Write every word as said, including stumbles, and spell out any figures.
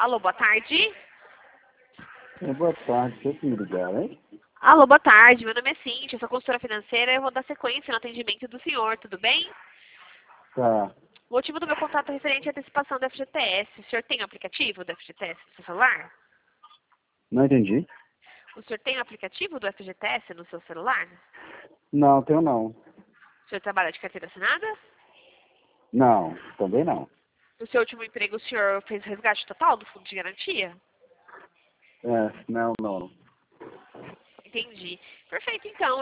Alô, boa tarde. É, boa tarde, deixa eu me ligar, hein? Alô, boa tarde. Meu nome é Cíntia, eu sou consultora financeira e eu vou dar sequência no atendimento do senhor, tudo bem? Tá. O motivo do meu contato é referente à antecipação do F G T S. O senhor tem o aplicativo do F G T S no seu celular? Não entendi? O senhor tem o aplicativo do F G T S no seu celular? Não, tenho não. O senhor trabalha de carteira assinada? Não, também não. No seu último emprego, o senhor fez resgate total do fundo de garantia? É, não, não. Entendi. Perfeito, então.